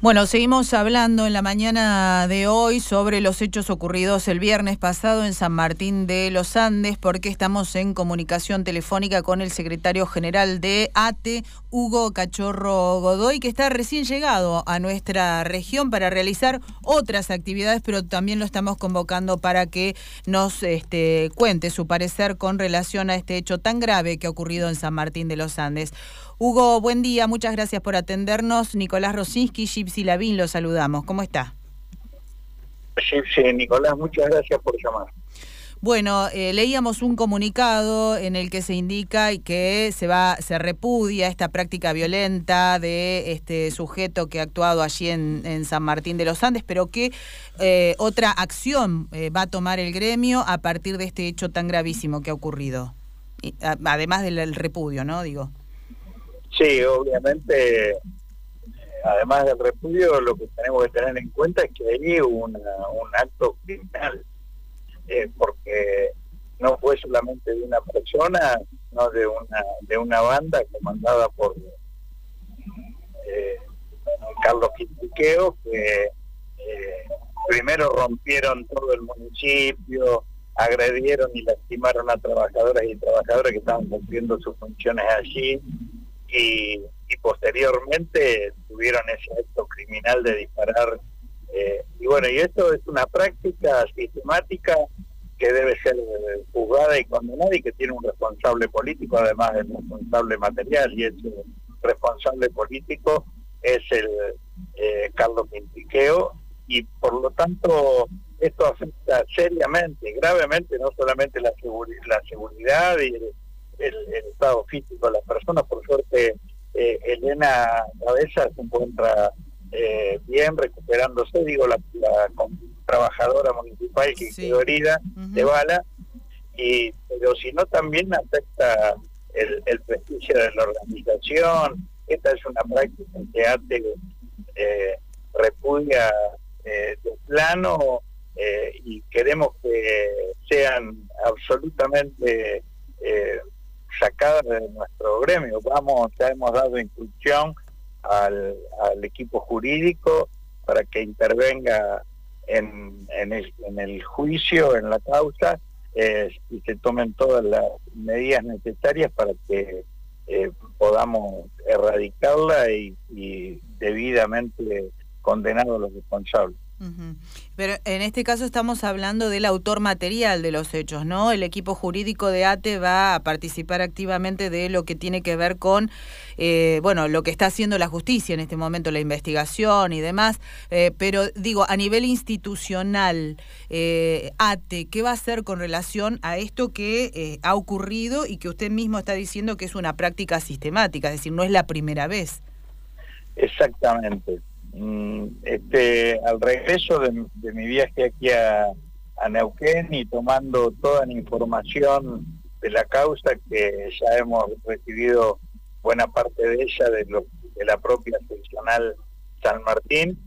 Bueno, seguimos hablando en la mañana de hoy sobre los hechos ocurridos el viernes pasado en San Martín de los Andes, porque estamos en comunicación telefónica con el secretario general de ATE, Hugo Cachorro Godoy, que está recién llegado a nuestra región para realizar otras actividades, pero también lo estamos convocando para que nos cuente su parecer con relación a este hecho tan grave que ha ocurrido en San Martín de los Andes. Hugo, buen día, muchas gracias por atendernos. Nicolás Rosinski, Gypsy Lavín, lo saludamos. ¿Cómo está? Sí, Nicolás, muchas gracias por llamar. Bueno, leíamos un comunicado en el que se indica que se repudia esta práctica violenta de este sujeto que ha actuado allí en San Martín de los Andes, pero que otra acción va a tomar el gremio a partir de este hecho tan gravísimo que ha ocurrido. Además del repudio, ¿no? Digo. Sí, obviamente, además del repudio, lo que tenemos que tener en cuenta es que hay un acto criminal, porque no fue solamente de una persona, sino de una banda comandada por Carlos Quintiqueo, que primero rompieron todo el municipio, agredieron y lastimaron a trabajadoras y trabajadores que estaban cumpliendo sus funciones allí, y posteriormente tuvieron ese acto criminal de disparar. Y bueno, y esto es una práctica sistemática que debe ser juzgada y condenada, y que tiene un responsable político, además del responsable material, y ese responsable político es el Carlos Quintiqueo, y por lo tanto esto afecta seriamente, gravemente, no solamente la seguridad y el estado físico de las personas. Por suerte, Elena Cabeza se encuentra bien, recuperándose, la trabajadora municipal que quedó herida de bala, pero si no, también afecta el prestigio de la organización. Esta es una práctica que ATE repudia de plano, y queremos que sean absolutamente sacadas de nuestro gremio. Ya hemos dado instrucción al equipo jurídico para que intervenga en el juicio, en la causa, y se tomen todas las medidas necesarias para que podamos erradicarla y debidamente condenar a los responsables. Pero en este caso estamos hablando del autor material de los hechos, ¿no? El equipo jurídico de ATE va a participar activamente de lo que tiene que ver con, lo que está haciendo la justicia en este momento, la investigación y demás, pero digo, a nivel institucional, ATE, ¿qué va a hacer con relación a esto que ha ocurrido y que usted mismo está diciendo que es una práctica sistemática, es decir, no es la primera vez? Exactamente. Al regreso de mi viaje aquí a Neuquén, y tomando toda la información de la causa, que ya hemos recibido buena parte de ella de la propia seccional San Martín,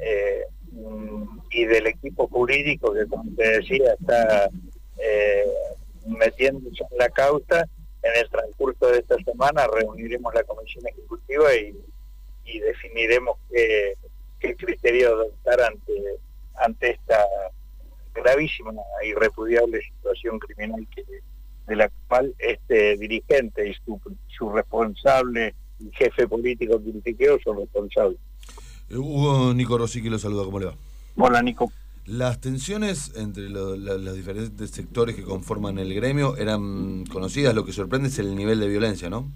y del equipo jurídico que, como te decía, está metiéndose en la causa, en el transcurso de esta semana reuniremos la comisión ejecutiva y definiremos qué criterio adoptar ante esta gravísima e irrepudiable situación criminal de la cual este dirigente y su responsable y jefe político Quintiqueo son responsables. Hugo, Nico Rosinski lo saluda, ¿cómo le va? Hola, Nico. Las tensiones entre los diferentes sectores que conforman el gremio eran conocidas. Lo que sorprende es el nivel de violencia, ¿no?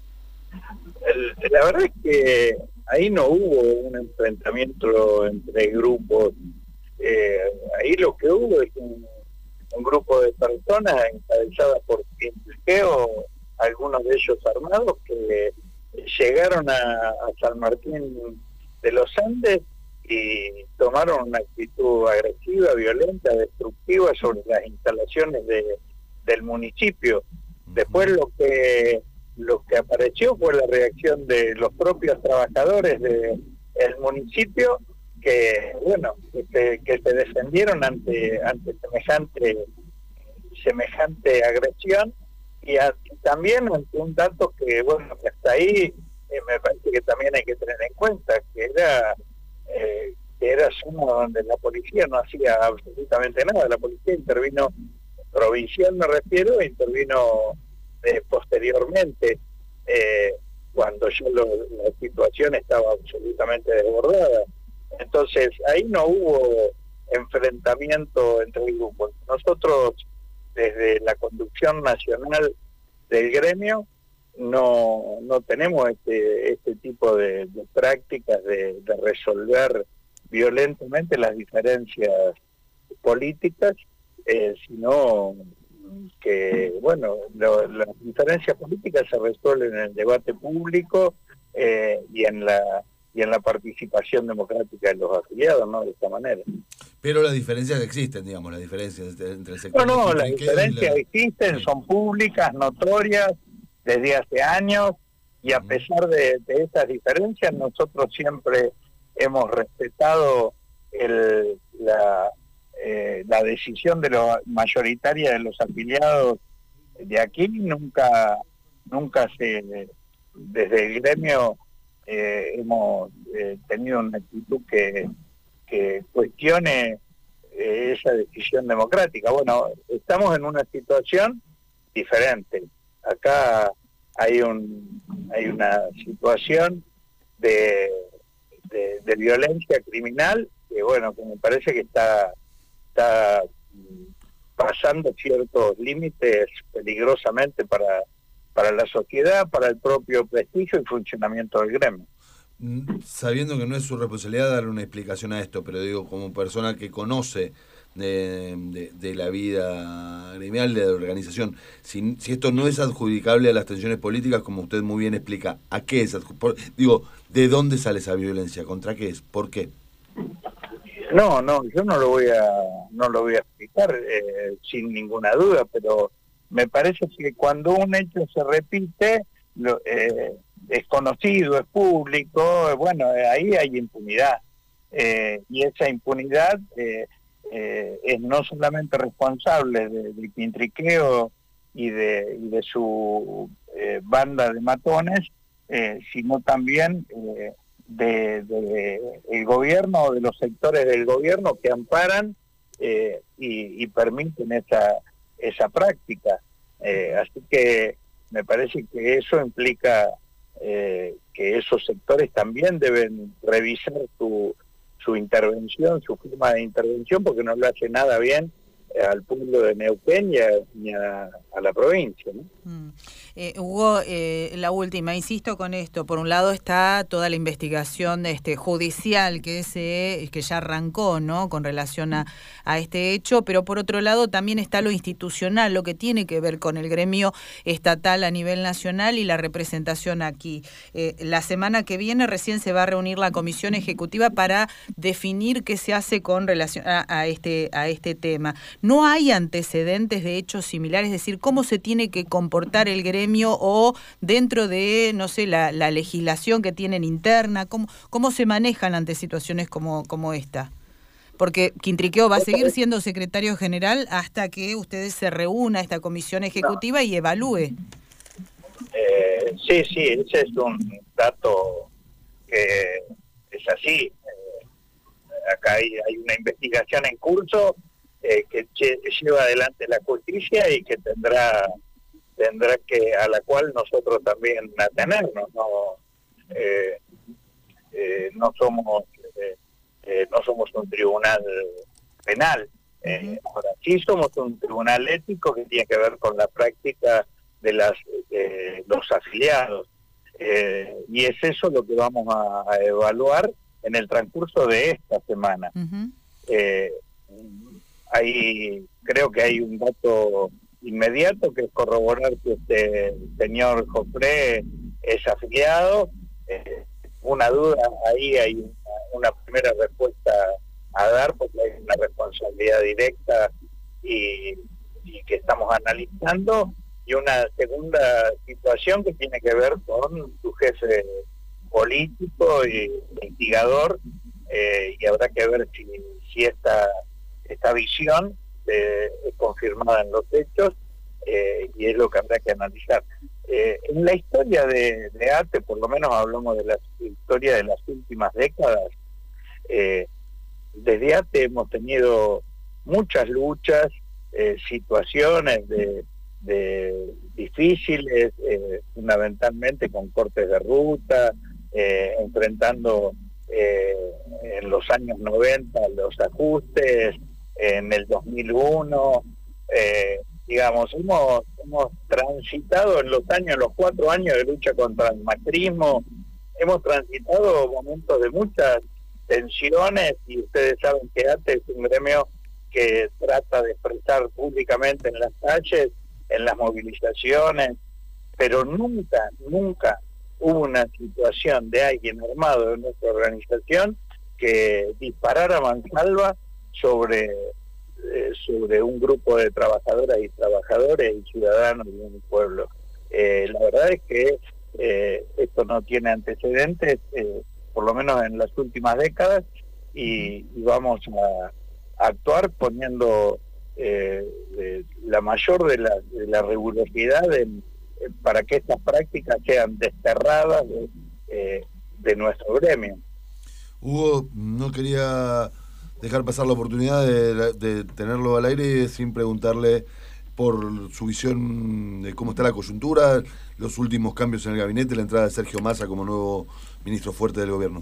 La verdad es que ahí no hubo un enfrentamiento entre grupos. Ahí lo que hubo es un grupo de personas encabezadas por Quintiqueo, algunos de ellos armados, que llegaron a San Martín de los Andes y tomaron una actitud agresiva, violenta, destructiva sobre las instalaciones del municipio. Después lo que apareció fue la reacción de los propios trabajadores del municipio, que se defendieron ante semejante agresión, y también ante un dato que hasta ahí me parece que también hay que tener en cuenta, que era que era zona donde la policía no hacía absolutamente nada. La policía intervino, provincial me refiero, intervino posteriormente, cuando ya la situación estaba absolutamente desbordada. Entonces, ahí no hubo enfrentamiento entre grupos. Nosotros, desde la conducción nacional del gremio, no tenemos este tipo de prácticas de resolver violentamente las diferencias políticas, sino que, bueno, las diferencias políticas se resuelven en el debate público y en la participación democrática de los afiliados, ¿no? De esta manera. Pero las diferencias existen, digamos, las diferencias entre el sector... No, las diferencias existen, son públicas, notorias, desde hace años, y a pesar de estas diferencias, nosotros siempre hemos respetado la decisión mayoritaria de los afiliados de aquí. Nunca desde el gremio hemos tenido una actitud que cuestione esa decisión democrática. Bueno, estamos en una situación diferente. Acá hay una situación de violencia criminal que, bueno, que me parece que está pasando ciertos límites peligrosamente para la sociedad, para el propio prestigio y funcionamiento del gremio. Sabiendo que no es su responsabilidad darle una explicación a esto, pero digo, como persona que conoce de la vida gremial, de la organización, si esto no es adjudicable a las tensiones políticas, como usted muy bien explica, ¿a qué es? Digo, ¿de dónde sale esa violencia? ¿Contra qué es? ¿Por qué? No, yo no lo voy a explicar sin ninguna duda, pero me parece que cuando un hecho se repite, es conocido, es público, bueno, ahí hay impunidad. Y esa impunidad es no solamente responsable del quintriqueo y de su banda de matones, sino también de el gobierno o de los sectores del gobierno que amparan y permiten esa práctica. Así que me parece que eso implica que esos sectores también deben revisar su intervención, su forma de intervención, porque no le hace nada bien al pueblo de Neuquén ni a la provincia, ¿no? Hugo, la última, insisto con esto. Por un lado está toda la investigación judicial que ya arrancó, ¿no?, con relación a este hecho, pero por otro lado también está lo institucional, lo que tiene que ver con el gremio estatal a nivel nacional y la representación aquí. La semana que viene recién se va a reunir la comisión ejecutiva para definir qué se hace con relación a este tema. ¿No hay antecedentes de hechos similares? Es decir, ¿cómo se tiene que comportar el gremio o dentro de, no sé, la legislación que tienen interna? ¿Cómo se manejan ante situaciones como esta? Porque Quintriqueo va a seguir siendo secretario general hasta que ustedes se reúna esta comisión ejecutiva y evalúe. Sí, ese es un dato que es así. Acá hay una investigación en curso que lleva adelante la justicia y que tendrá que, a la cual nosotros también atenernos. No somos un tribunal penal. Ahora sí somos un tribunal ético que tiene que ver con la práctica de los afiliados. Y es eso lo que vamos a evaluar en el transcurso de esta semana. Creo que hay un dato inmediato que es corroborar que este señor Jofré es afiliado. Una duda, ahí hay una primera respuesta a dar porque hay una responsabilidad directa y que estamos analizando, y una segunda situación que tiene que ver con su jefe político y investigador, y habrá que ver si esta visión es confirmada en los hechos, y es lo que habrá que analizar. En la historia de ATE, por lo menos hablamos de la historia de las últimas décadas, Desde ATE hemos tenido muchas luchas, situaciones de difíciles, fundamentalmente con cortes de ruta, enfrentando en los años 90 los ajustes, en el 2001, digamos, hemos transitado en los 4 años de lucha contra el macrismo, hemos transitado momentos de muchas tensiones, y ustedes saben que ATE es un gremio que trata de expresar públicamente en las calles, en las movilizaciones, pero nunca hubo una situación de alguien armado de nuestra organización que disparara mansalva sobre un grupo de trabajadoras y trabajadores y ciudadanos de un pueblo. La verdad es que esto no tiene antecedentes, por lo menos en las últimas décadas, y vamos a actuar poniendo la mayor de la rigurosidad para que estas prácticas sean desterradas de nuestro gremio. Hugo, no quería dejar pasar la oportunidad de tenerlo al aire sin preguntarle por su visión de cómo está la coyuntura, los últimos cambios en el gabinete, la entrada de Sergio Massa como nuevo ministro fuerte del gobierno.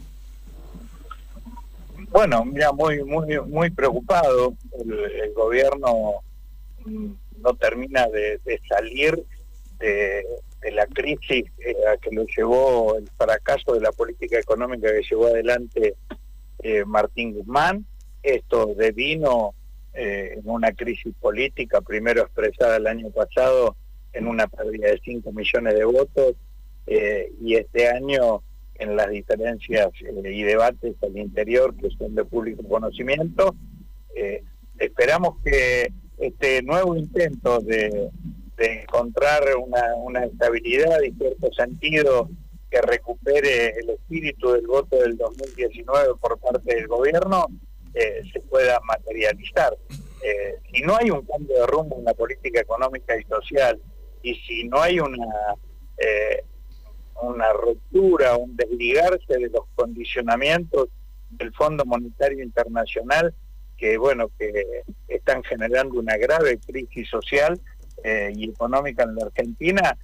Bueno, mira, muy preocupado. El gobierno no termina de salir de la crisis a que lo llevó el fracaso de la política económica que llevó adelante Martín Guzmán. Esto devino en una crisis política, primero expresada el año pasado en una pérdida de 5 millones de votos, y este año en las diferencias y debates al interior que son de público conocimiento. Esperamos que este nuevo intento de encontrar una estabilidad y cierto sentido que recupere el espíritu del voto del 2019 por parte del gobierno se pueda materializar. Si no hay un cambio de rumbo en la política económica y social, y si no hay una ruptura, un desligarse de los condicionamientos del Fondo Monetario Internacional, que están generando una grave crisis social y económica en la Argentina,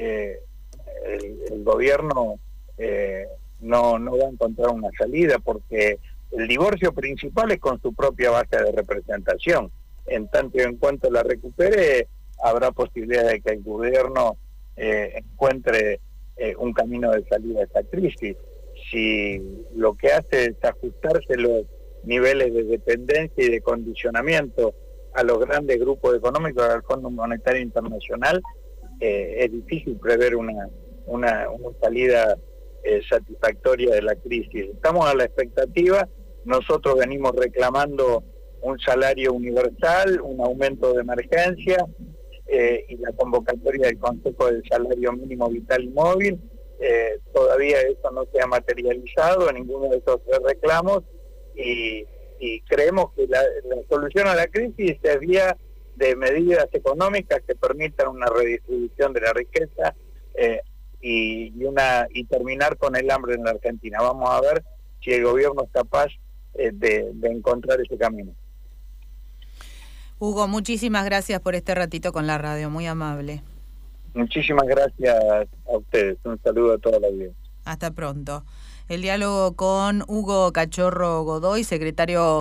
el gobierno no va a encontrar una salida, porque el divorcio principal es con su propia base de representación. En tanto y en cuanto la recupere, habrá posibilidades de que el gobierno encuentre un camino de salida a esta crisis. Si lo que hace es ajustarse los niveles de dependencia y de condicionamiento a los grandes grupos económicos del Fondo Monetario Internacional, es difícil prever una salida satisfactoria de la crisis. Estamos a la expectativa. Nosotros venimos reclamando un salario universal, un aumento de emergencia, y la convocatoria del Consejo del Salario Mínimo Vital y Móvil. Todavía eso no se ha materializado en ninguno de esos 3 reclamos, y creemos que la solución a la crisis es vía de medidas económicas que permitan una redistribución de la riqueza y terminar con el hambre en la Argentina. Vamos a ver si el gobierno es capaz de encontrar ese camino. Hugo, muchísimas gracias por este ratito con la radio, muy amable. Muchísimas gracias a ustedes, un saludo a toda la audiencia. Hasta pronto. El diálogo con Hugo Cachorro Godoy, secretario